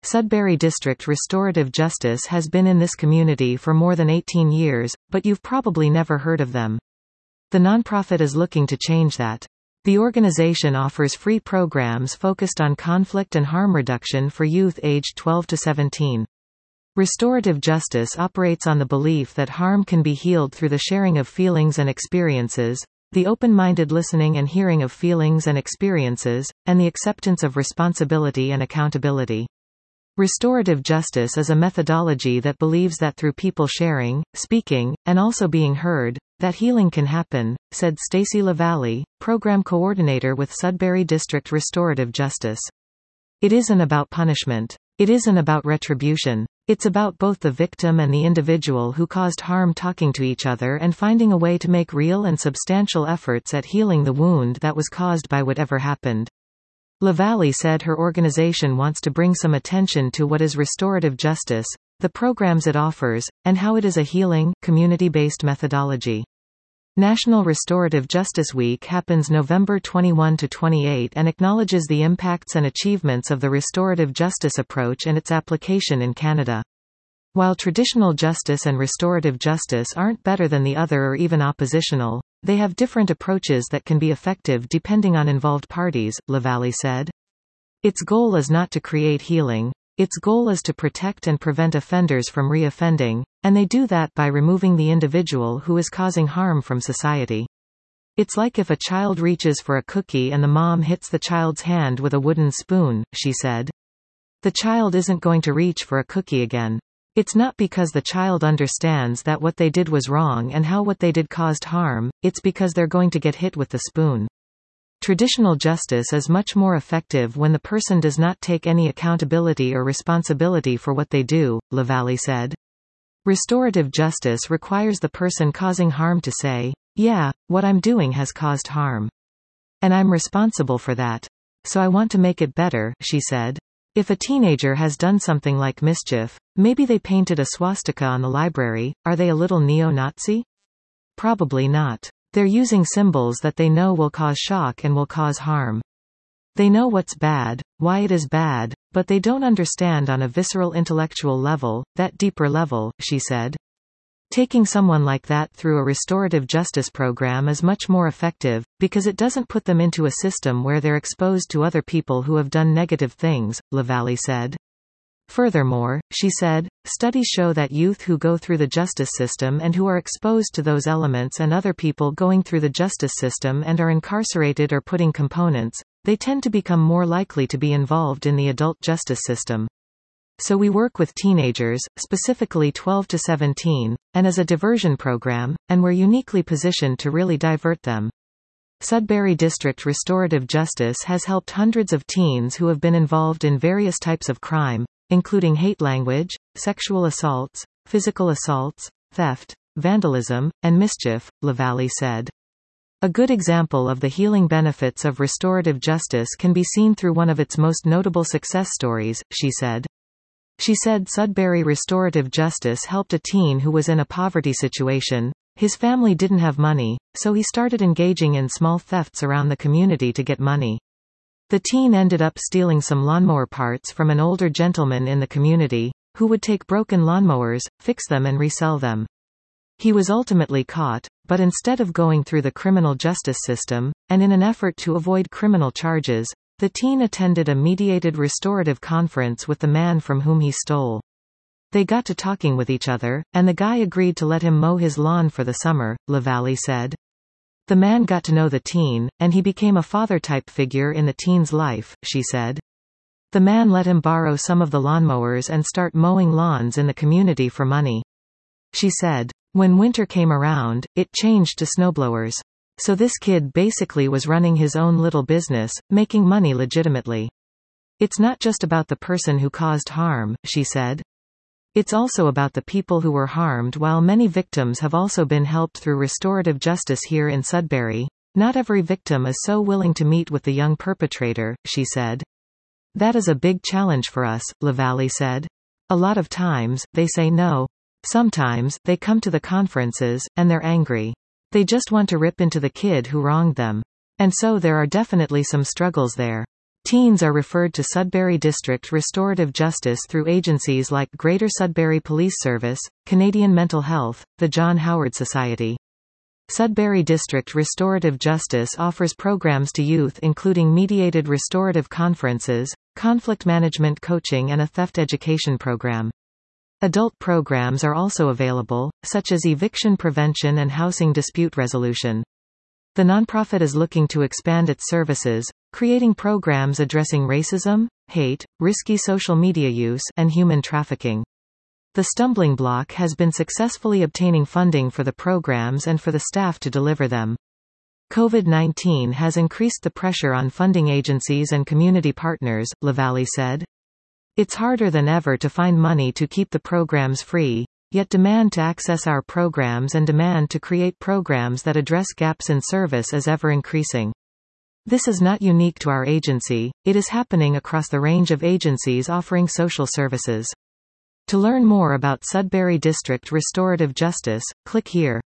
Sudbury District Restorative Justice has been in this community for more than 18 years, but you've probably never heard of them. The nonprofit is looking to change that. The organization offers free programs focused on conflict and harm reduction for youth aged 12 to 17. Restorative justice operates on the belief that harm can be healed through the sharing of feelings and experiences, the open-minded listening and hearing of feelings and experiences, and the acceptance of responsibility and accountability. Restorative justice is a methodology that believes that through people sharing, speaking, and also being heard, that healing can happen, said Stacey LaValle, program coordinator with Sudbury District Restorative Justice. It isn't about punishment. It isn't about retribution. It's about both the victim and the individual who caused harm talking to each other and finding a way to make real and substantial efforts at healing the wound that was caused by whatever happened. LaValle said her organization wants to bring some attention to what is restorative justice, the programs it offers, and how it is a healing, community-based methodology. National Restorative Justice Week happens November 21 to 28 and acknowledges the impacts and achievements of the restorative justice approach and its application in Canada. While traditional justice and restorative justice aren't better than the other or even oppositional, they have different approaches that can be effective depending on involved parties, LaValle said. Its goal is not to create healing. Its goal is to protect and prevent offenders from reoffending, and they do that by removing the individual who is causing harm from society. It's like if a child reaches for a cookie and the mom hits the child's hand with a wooden spoon, she said. The child isn't going to reach for a cookie again. It's not because the child understands that what they did was wrong and how what they did caused harm, it's because they're going to get hit with the spoon. Traditional justice is much more effective when the person does not take any accountability or responsibility for what they do, LaValle said. Restorative justice requires the person causing harm to say, "Yeah, what I'm doing has caused harm. And I'm responsible for that. So I want to make it better," she said. If a teenager has done something like mischief, maybe they painted a swastika on the library, are they a little neo-Nazi? Probably not. They're using symbols that they know will cause shock and will cause harm. They know what's bad, why it is bad, but they don't understand on a visceral intellectual level, that deeper level, she said. Taking someone like that through a restorative justice program is much more effective, because it doesn't put them into a system where they're exposed to other people who have done negative things, LaValle said. Furthermore, she said, studies show that youth who go through the justice system and who are exposed to those elements and other people going through the justice system and are incarcerated or putting components, they tend to become more likely to be involved in the adult justice system. So we work with teenagers, specifically 12 to 17, and as a diversion program, and we're uniquely positioned to really divert them. Sudbury District Restorative Justice has helped hundreds of teens who have been involved in various types of crime, including hate language, sexual assaults, physical assaults, theft, vandalism, and mischief, LaValle said. A good example of the healing benefits of restorative justice can be seen through one of its most notable success stories, she said. She said Sudbury Restorative Justice helped a teen who was in a poverty situation. His family didn't have money, so he started engaging in small thefts around the community to get money. The teen ended up stealing some lawnmower parts from an older gentleman in the community, who would take broken lawnmowers, fix them and resell them. He was ultimately caught, but instead of going through the criminal justice system, and in an effort to avoid criminal charges, the teen attended a mediated restorative conference with the man from whom he stole. They got to talking with each other, and the guy agreed to let him mow his lawn for the summer, LaValle said. The man got to know the teen, and he became a father-type figure in the teen's life, she said. The man let him borrow some of the lawnmowers and start mowing lawns in the community for money. She said, when winter came around, it changed to snowblowers. So this kid basically was running his own little business, making money legitimately. It's not just about the person who caused harm, she said. It's also about the people who were harmed. While many victims have also been helped through restorative justice here in Sudbury, not every victim is so willing to meet with the young perpetrator, she said. That is a big challenge for us, LaValle said. A lot of times, they say no. Sometimes, they come to the conferences, and they're angry. They just want to rip into the kid who wronged them. And so there are definitely some struggles there. Teens are referred to Sudbury District Restorative Justice through agencies like Greater Sudbury Police Service, Canadian Mental Health, the John Howard Society. Sudbury District Restorative Justice offers programs to youth including mediated restorative conferences, conflict management coaching and a theft education program. Adult programs are also available, such as eviction prevention and housing dispute resolution. The nonprofit is looking to expand its services, creating programs addressing racism, hate, risky social media use, and human trafficking. The stumbling block has been successfully obtaining funding for the programs and for the staff to deliver them. COVID-19 has increased the pressure on funding agencies and community partners, Lavalley said. It's harder than ever to find money to keep the programs free, yet demand to access our programs and demand to create programs that address gaps in service is ever increasing. This is not unique to our agency, it is happening across the range of agencies offering social services. To learn more about Sudbury District Restorative Justice, click here.